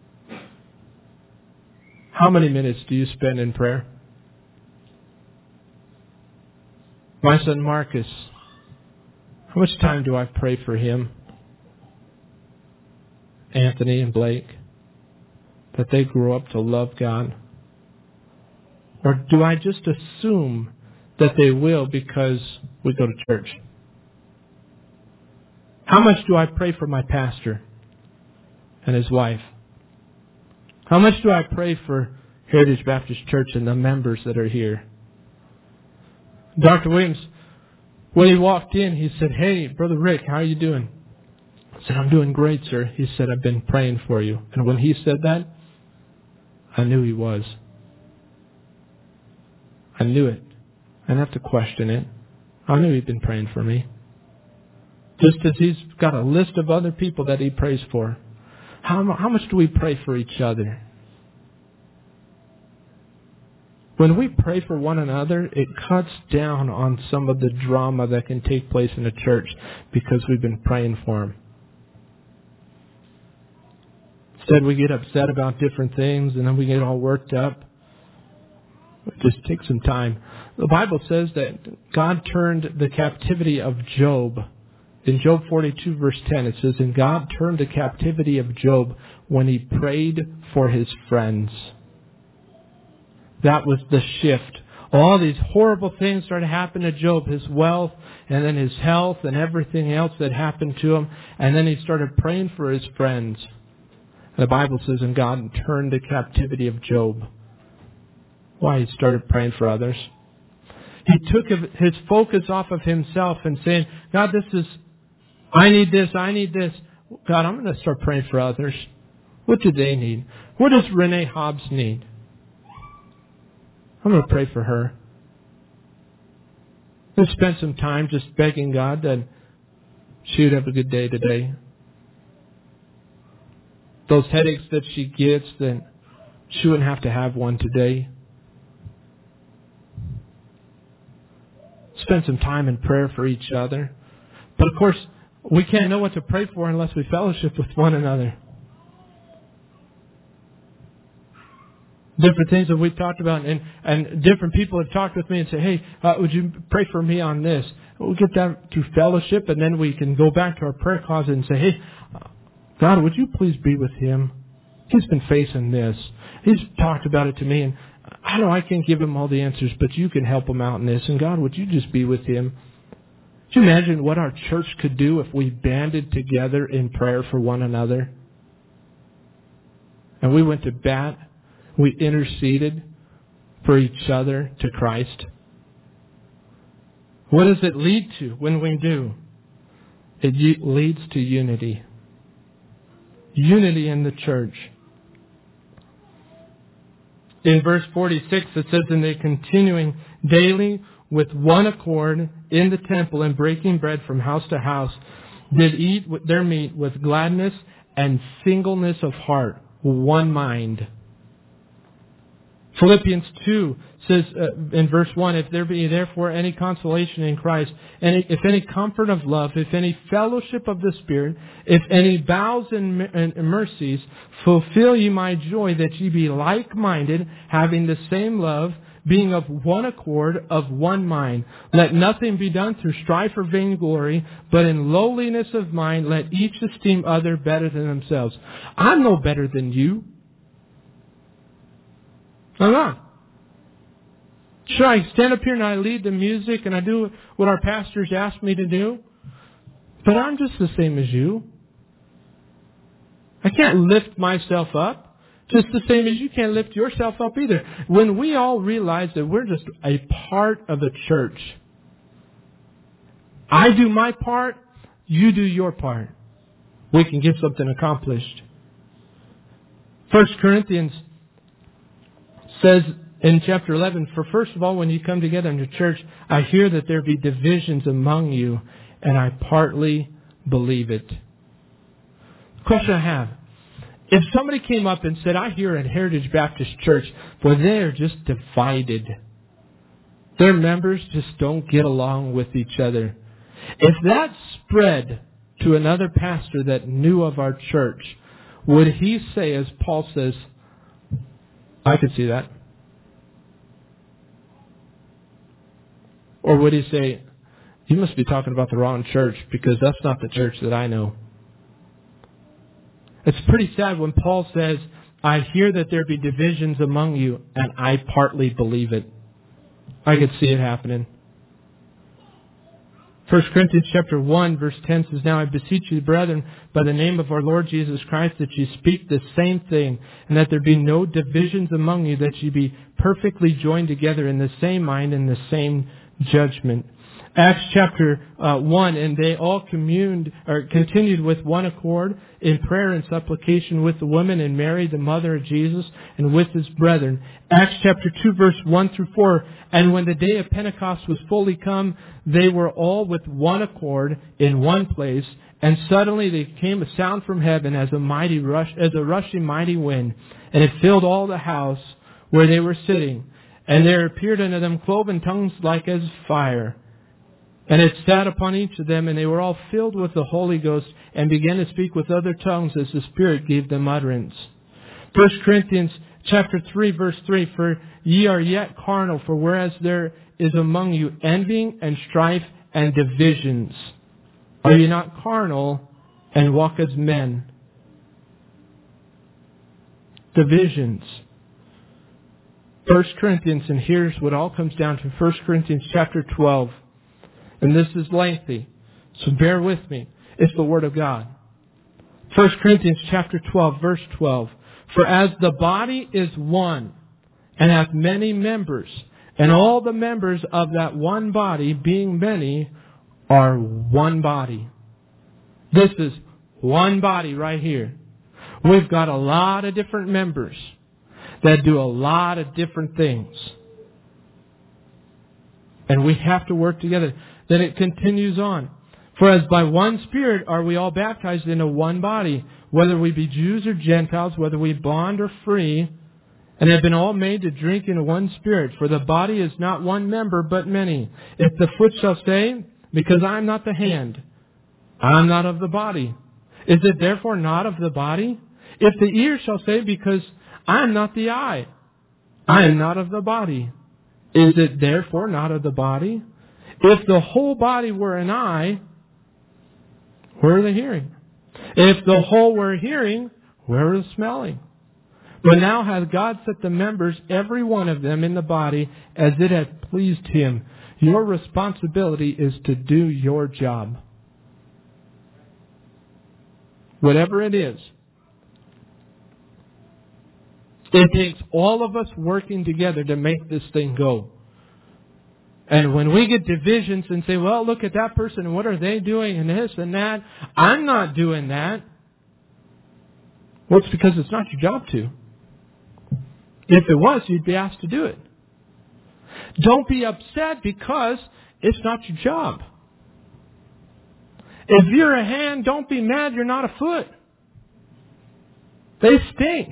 how many minutes do you spend in prayer? My son Marcus, how much time do I pray for him? Anthony and Blake, that they grow up to love God? Or do I just assume that they will because we go to church? How much do I pray for my pastor and his wife? How much do I pray for Heritage Baptist Church and the members that are here? Dr. Williams, when he walked in, he said, "Hey, Brother Rick, how are you doing?" I said, "I'm doing great, sir." He said, "I've been praying for you." And when he said that, I knew he was. I knew it. I didn't have to question it. I knew he'd been praying for me. Just as he's got a list of other people that he prays for. How much do we pray for each other? When we pray for one another, it cuts down on some of the drama that can take place in a church because we've been praying for them. Instead, we get upset about different things and then we get all worked up. Just take some time. The Bible says that God turned the captivity of Job. In Job 42 verse 10 it says, and God turned the captivity of Job when he prayed for his friends. That was the shift. All these horrible things started happening to Job, his wealth and then his health and everything else that happened to him. And then he started praying for his friends. The Bible says, and God turned the captivity of Job. Why? He started praying for others. He took his focus off of himself and saying, God, I need this. God, I'm going to start praying for others. What do they need? What does Renee Hobbs need? I'm going to pray for her. Let's spend some time just begging God that she would have a good day today. Those headaches that she gets, then she wouldn't have to have one today. Spend some time in prayer for each other. But of course, we can't know what to pray for unless we fellowship with one another. Different things that we've talked about, and different people have talked with me and say, hey, would you pray for me on this? We'll get that through fellowship, and then we can go back to our prayer closet and say, hey, God, would you please be with him? He's been facing this. He's talked about it to me, and I know I can't give him all the answers, but you can help him out in this. And God, would you just be with him? Could you imagine what our church could do if we banded together in prayer for one another? And we went to bat. We interceded for each other to Christ. What does it lead to when we do? It leads to unity. Unity in the church. In verse 46 it says, and they continuing daily with one accord in the temple and breaking bread from house to house, did eat their meat with gladness and singleness of heart, one mind. Philippians 2 says in verse 1, if there be therefore any consolation in Christ, and if any comfort of love, if any fellowship of the Spirit, if any bowels and mercies, fulfill ye my joy, that ye be like-minded, having the same love, being of one accord, of one mind. Let nothing be done through strife or vainglory, but in lowliness of mind let each esteem other better than themselves. I'm no better than you. I'm not. Sure, I stand up here and I lead the music and I do what our pastors ask me to do. But I'm just the same as you. I can't lift myself up. Just the same as you can't lift yourself up either. When we all realize that we're just a part of the church. I do my part, you do your part. We can get something accomplished. 1 Corinthians says in chapter 11, for first of all, when you come together in the church, I hear that there be divisions among you, and I partly believe it. Question I have. If somebody came up and said, I hear at Heritage Baptist Church, boy, they're just divided. Their members just don't get along with each other. If that spread to another pastor that knew of our church, would he say, as Paul says, I could see that? Or would he say, you must be talking about the wrong church because that's not the church that I know? It's pretty sad when Paul says, I hear that there be divisions among you, and I partly believe it. I could see it happening. 1 Corinthians chapter 1 verse 10 says, now I beseech you, brethren, by the name of our Lord Jesus Christ, that ye speak the same thing, and that there be no divisions among you, that ye be perfectly joined together in the same mind and the same judgment. Acts chapter 1, and they all continued with one accord in prayer and supplication with the women and Mary, the mother of Jesus, and with his brethren. Acts chapter 2, verse 1 through 4, and when the day of Pentecost was fully come, they were all with one accord in one place, and suddenly there came a sound from heaven as a rushing mighty wind, and it filled all the house where they were sitting. And there appeared unto them cloven tongues like as fire. And it sat upon each of them, and they were all filled with the Holy Ghost, and began to speak with other tongues as the Spirit gave them utterance. 1 Corinthians chapter 3, verse 3, for ye are yet carnal, for whereas there is among you envying and strife and divisions, are ye not carnal and walk as men? Divisions. 1 Corinthians, and here's what all comes down to, 1 Corinthians chapter 12. And this is lengthy, so bear with me. It's the Word of God. 1 Corinthians chapter 12, verse 12. For as the body is one, and hath many members, and all the members of that one body, being many, are one body. This is one body right here. We've got a lot of different members that do a lot of different things. And we have to work together. Then it continues on. For as by one Spirit are we all baptized into one body, whether we be Jews or Gentiles, whether we bond or free, and have been all made to drink in one Spirit. For the body is not one member, but many. If the foot shall say, because I am not the hand, I am not of the body, is it therefore not of the body? If the ear shall say, because I am not the eye, I am not of the body, is it therefore not of the body? If the whole body were an eye, where are the hearing? If the whole were hearing, where is smelling? But now hath God set the members, every one of them, in the body as it hath pleased Him. Your responsibility is to do your job. Whatever it is. It takes all of us working together to make this thing go. And when we get divisions and say, well, look at that person and what are they doing and this and that, I'm not doing that. Well, it's because it's not your job to. If it was, you'd be asked to do it. Don't be upset because it's not your job. If you're a hand, don't be mad you're not a foot. They stink.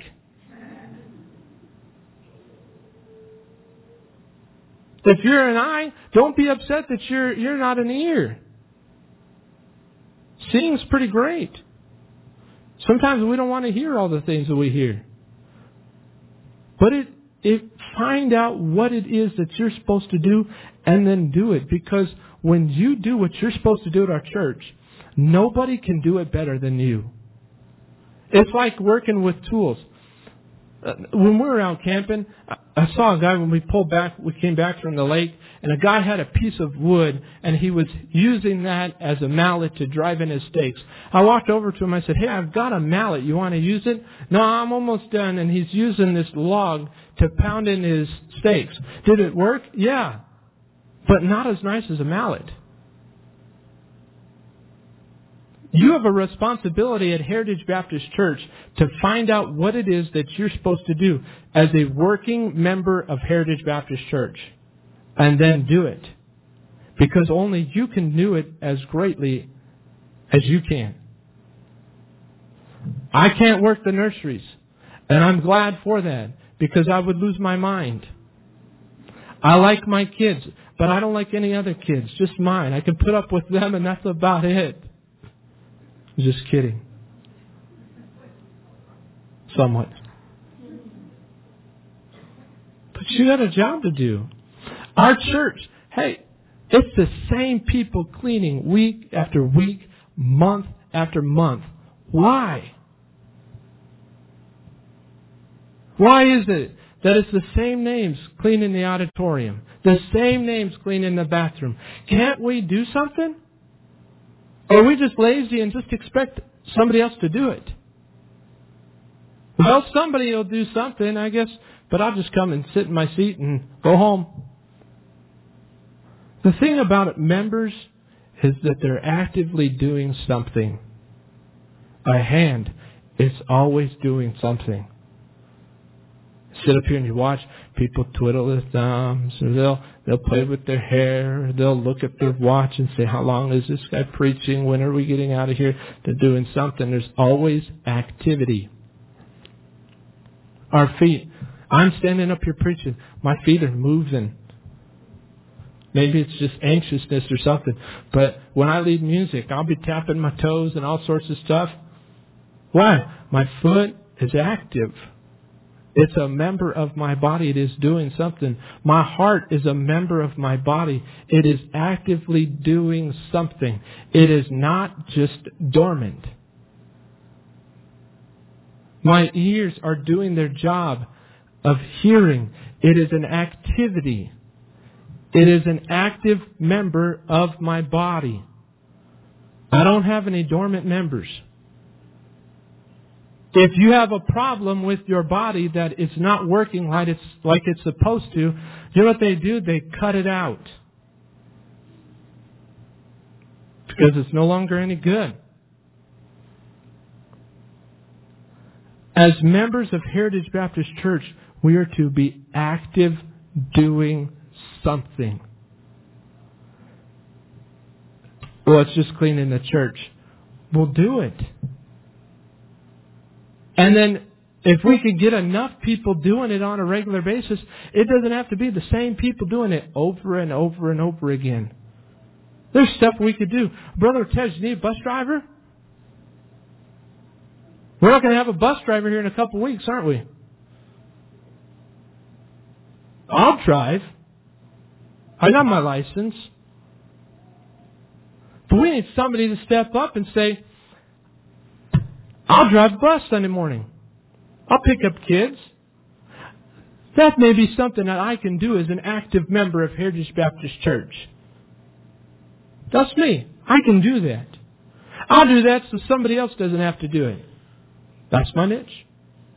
If you're an eye, don't be upset that you're not an ear. Seeing's pretty great. Sometimes we don't want to hear all the things that we hear. But find out what it is that you're supposed to do and then do it. Because when you do what you're supposed to do at our church, nobody can do it better than you. It's like working with tools. When we were out camping, I saw a guy when we came back from the lake, and a guy had a piece of wood, and he was using that as a mallet to drive in his stakes. I walked over to him, I said, hey, I've got a mallet, you want to use it? No, I'm almost done, and he's using this log to pound in his stakes. Did it work? Yeah, but not as nice as a mallet. You have a responsibility at Heritage Baptist Church to find out what it is that you're supposed to do as a working member of Heritage Baptist Church. And then do it. Because only you can do it as greatly as you can. I can't work the nurseries. And I'm glad for that. Because I would lose my mind. I like my kids. But I don't like any other kids. Just mine. I can put up with them and that's about it. Just kidding. Somewhat. But you got a job to do. Our church, hey, it's the same people cleaning week after week, month after month. Why? Why is it that it's the same names cleaning the auditorium, the same names cleaning the bathroom? Can't we do something? Or are we just lazy and just expect somebody else to do it? Well, somebody will do something, I guess, but I'll just come and sit in my seat and go home. The thing about members is that they're actively doing something. A hand is always doing something. Sit up here and you watch people twiddle their thumbs, or they'll play with their hair, or they'll look at their watch and say, how long is this guy preaching? When are we getting out of here? They're doing something. There's always activity. Our feet. I'm standing up here preaching. My feet are moving. Maybe it's just anxiousness or something. But when I lead music, I'll be tapping my toes and all sorts of stuff. Why? My foot is active. It's a member of my body. It is doing something. My heart is a member of my body. It is actively doing something. It is not just dormant. My ears are doing their job of hearing. It is an activity. It is an active member of my body. I don't have any dormant members. If you have a problem with your body that it's not working like it's supposed to, you know what they do? They cut it out. Because it's no longer any good. As members of Heritage Baptist Church, we are to be active doing something. Well, it's just cleaning the church. We'll do it. And then if we could get enough people doing it on a regular basis, it doesn't have to be the same people doing it over and over and over again. There's stuff we could do. Brother Ted, you need a bus driver? We're not going to have a bus driver here in a couple of weeks, aren't we? I'll drive. I got my license. But we need somebody to step up and say, I'll drive a bus Sunday morning. I'll pick up kids. That may be something that I can do as an active member of Heritage Baptist Church. That's me. I can do that. I'll do that so somebody else doesn't have to do it. That's my niche.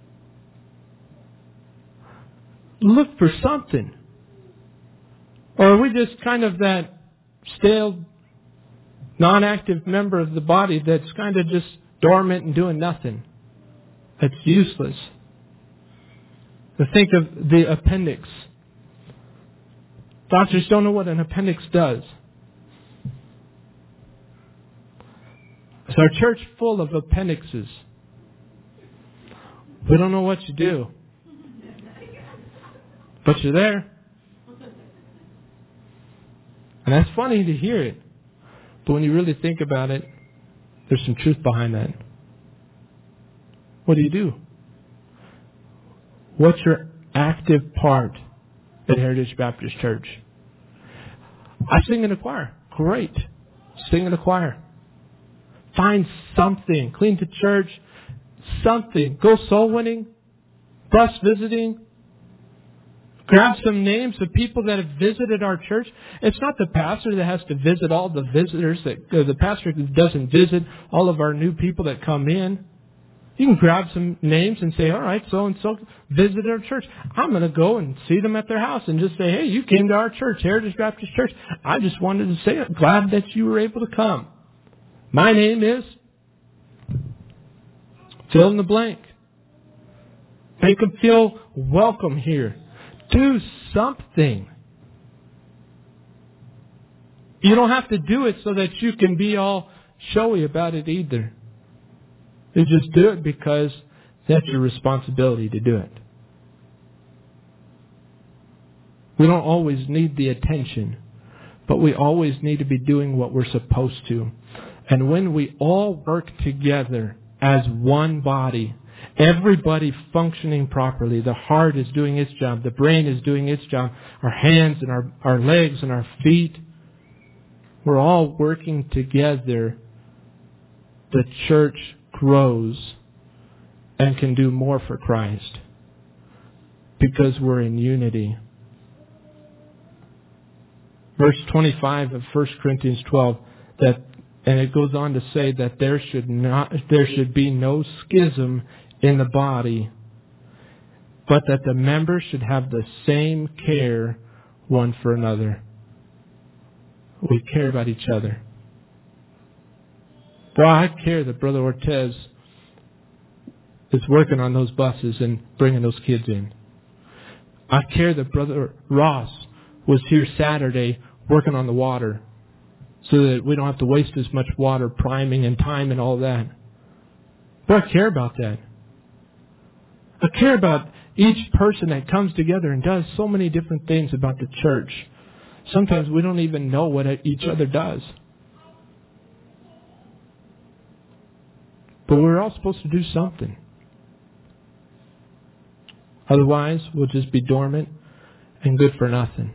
Look for something. Or are we just kind of that stale, non-active member of the body that's kind of just dormant and doing nothing? That's useless. To think of the appendix. Doctors don't know what an appendix does. Is our church full of appendixes? We don't know what you do. But you're there. And that's funny to hear it. But when you really think about it, there's some truth behind that. What do you do? What's your active part at Heritage Baptist Church? I sing in a choir. Great. Sing in a choir. Find something. Clean the church. Something. Go soul winning. Bus visiting. Grab some names of people that have visited our church. It's not the pastor that has to visit all the visitors. The pastor doesn't visit all of our new people that come in. You can grab some names and say, all right, so-and-so visited our church. I'm going to go and see them at their house and just say, hey, you came to our church, Heritage Baptist Church. I just wanted to say it. Glad that you were able to come. My name is fill in the blank. Make them feel welcome here. Do something. You don't have to do it so that you can be all showy about it either. You just do it because that's your responsibility to do it. We don't always need the attention, but we always need to be doing what we're supposed to. And when we all work together as one body, everybody functioning properly, the heart is doing its job, the brain is doing its job, our hands and our legs and our feet, we're all working together. The church grows and can do more for Christ because we're in unity. Verse 25 of 1 Corinthians 12, and it goes on to say that there should be no schism in the body, but that the members should have the same care one for another. We care about each other. Well, I care that Brother Ortez is working on those buses and bringing those kids in. I care that Brother Ross was here Saturday working on the water so that we don't have to waste as much water priming and time and all that. But I care about that. I care about each person that comes together and does so many different things about the church. Sometimes we don't even know what each other does. But we're all supposed to do something. Otherwise, we'll just be dormant and good for nothing.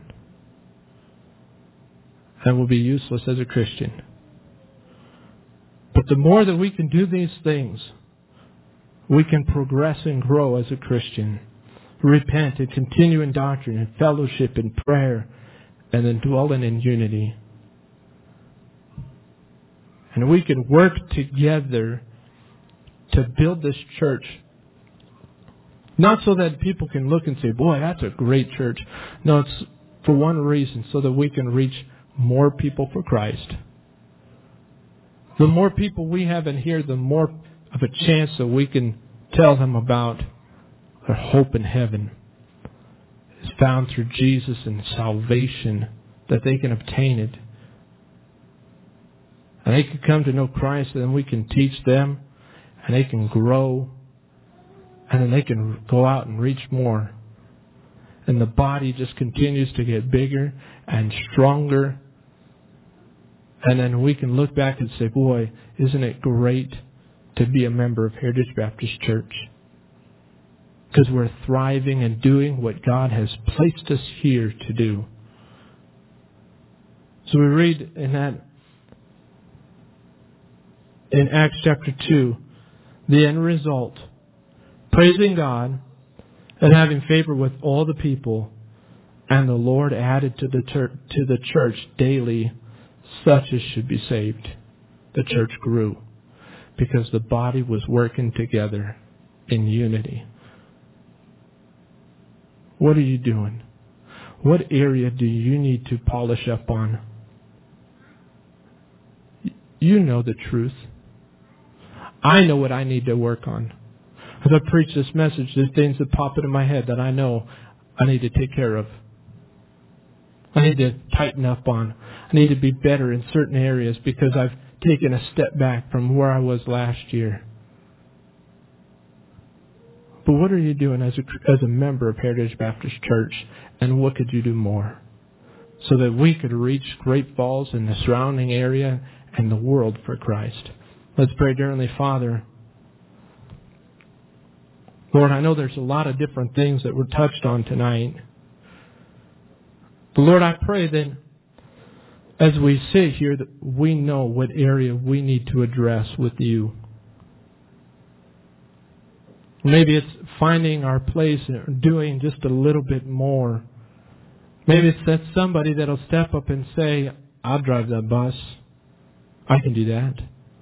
And we'll be useless as a Christian. But the more that we can do these things, we can progress and grow as a Christian. Repent and continue in doctrine and fellowship and prayer, and then dwelling in unity. And we can work together to build this church. Not so that people can look and say, boy, that's a great church. No, it's for one reason, so that we can reach more people for Christ. The more people we have in here, the more of a chance that we can tell them about their hope in heaven is found through Jesus and salvation, that they can obtain it. And they can come to know Christ, and then we can teach them, and they can grow, and then they can go out and reach more. And the body just continues to get bigger and stronger. And then we can look back and say, boy, isn't it great to be a member of Heritage Baptist Church? Because we're thriving and doing what God has placed us here to do. So we read in Acts chapter 2, the end result, praising God and having favor with all the people, and the Lord added to the church daily such as should be saved. The church grew because the body was working together in unity. What are you doing? What area do you need to polish up on? You know the truth. I know what I need to work on. As I preach this message, there's things that pop into my head that I know I need to take care of. I need to tighten up on. I need to be better in certain areas because I've taken a step back from where I was last year. But what are you doing as a member of Heritage Baptist Church? And what could you do more? So that we could reach Great Falls and the surrounding area and the world for Christ. Let's pray. Dear Heavenly Father, Lord, I know there's a lot of different things that were touched on tonight. But Lord, I pray that as we sit here, that we know what area we need to address with you. Maybe it's finding our place and doing just a little bit more. Maybe it's that somebody that'll step up and say, I'll drive that bus. I can do that.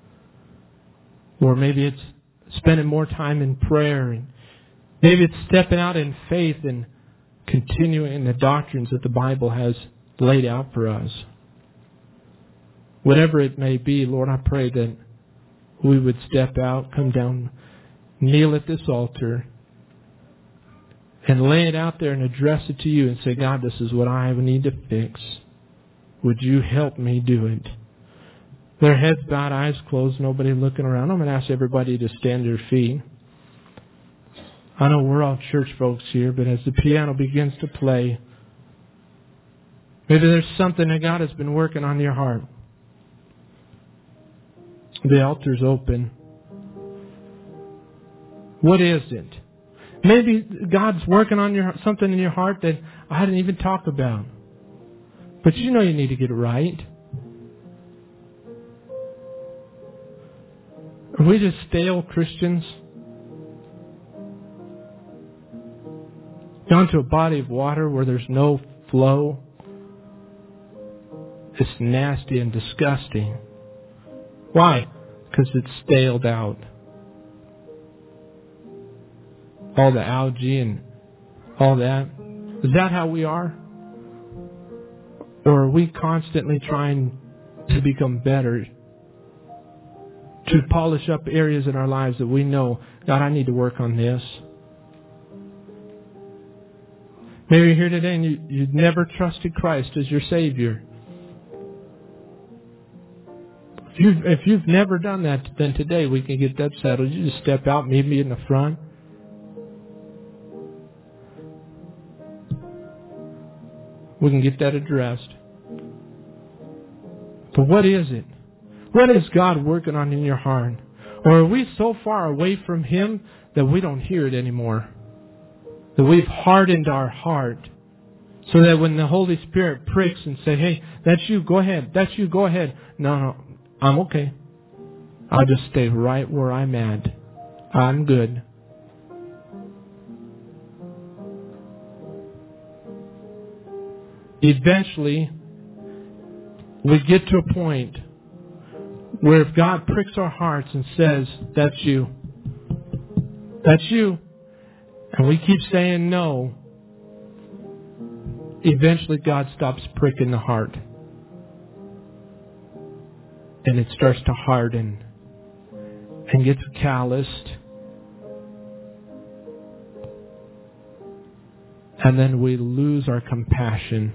Or maybe it's spending more time in prayer. And maybe it's stepping out in faith and continuing the doctrines that the Bible has laid out for us. Whatever it may be, Lord, I pray that we would step out, come down, kneel at this altar, and lay it out there and address it to you and say, God, this is what I need to fix. Would you help me do it? Their heads bowed, eyes closed, nobody looking around. I'm going to ask everybody to stand to their feet. I know we're all church folks here, but as the piano begins to play, maybe there's something that God has been working on your heart. The altar's open. What is it? Maybe God's working on something in your heart that I didn't even talk about. But you know you need to get it right. Are we just stale Christians? Down to a body of water where there's no flow. It's nasty and disgusting. Why? Because it's staled out. All the algae and all that. Is that how we are? Or are we constantly trying to become better? To polish up areas in our lives that we know, God, I need to work on this. Maybe you're here today and you've never trusted Christ as your Savior. If you've never done that, then today we can get that settled. You just step out, meet me in the front. We can get that addressed. But what is it? What is God working on in your heart? Or are we so far away from Him that we don't hear it anymore? that we've hardened our heart, so that when the Holy Spirit pricks and say, hey, that's you, go ahead. That's you, go ahead. No, I'm okay. I'll just stay right where I'm at. I'm good. Eventually, we get to a point where if God pricks our hearts and says, that's you, and we keep saying no, eventually God stops pricking the heart. And it starts to harden and gets calloused. And then we lose our compassion.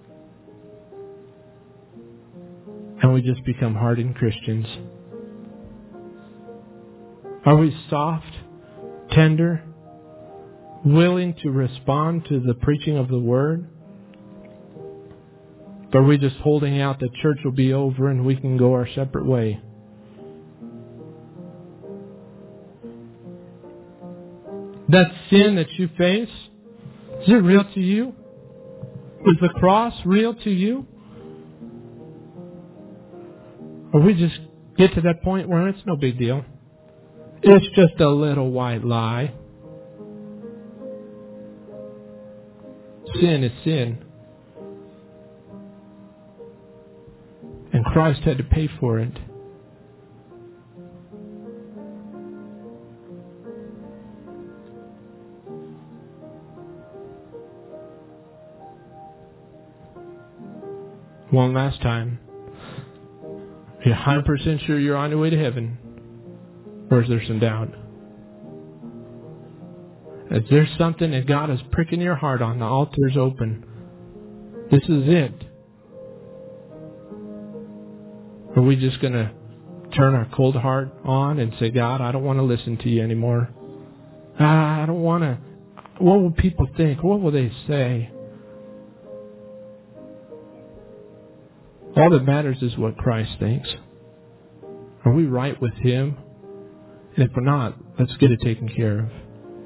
And we just become hardened Christians. Are we soft, tender, willing to respond to the preaching of the Word? Or are we just holding out that church will be over and we can go our separate way? That sin that you face, is it real to you? Is the cross real to you? Or we just get to that point where it's no big deal. It's just a little white lie. Sin is sin. And Christ had to pay for it. One last time. Are you 100% sure you're on your way to heaven? Or is there some doubt? Is there something that God is pricking your heart on? The altar's open. This is it. Are we just going to turn our cold heart on and say, God, I don't want to listen to you anymore. I don't want to. What will people think? What will they say? All that matters is what Christ thinks. Are we right with Him? And if we're not, let's get it taken care of.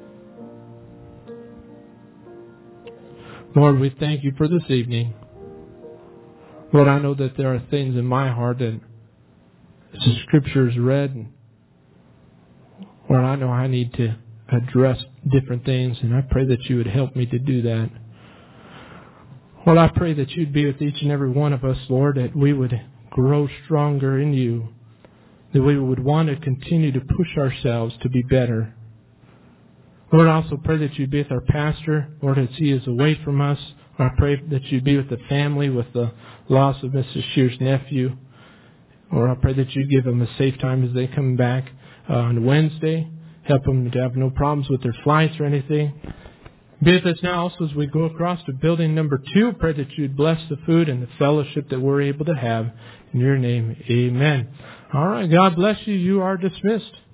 Lord, we thank you for this evening. Lord, I know that there are things in my heart that as the Scripture is read, Lord, I know I need to address different things, and I pray that you would help me to do that. Lord, I pray that you'd be with each and every one of us, Lord, that we would grow stronger in you, that we would want to continue to push ourselves to be better. Lord, I also pray that you'd be with our pastor, Lord, as he is away from us. I pray that you'd be with the family with the loss of Mrs. Shear's nephew. Lord, I pray that you'd give them a safe time as they come back on Wednesday. Help them to have no problems with their flights or anything. Be with us now also as we go across to building number 2. Pray that you'd bless the food and the fellowship that we're able to have. In your name, amen. All right, God bless you. You are dismissed.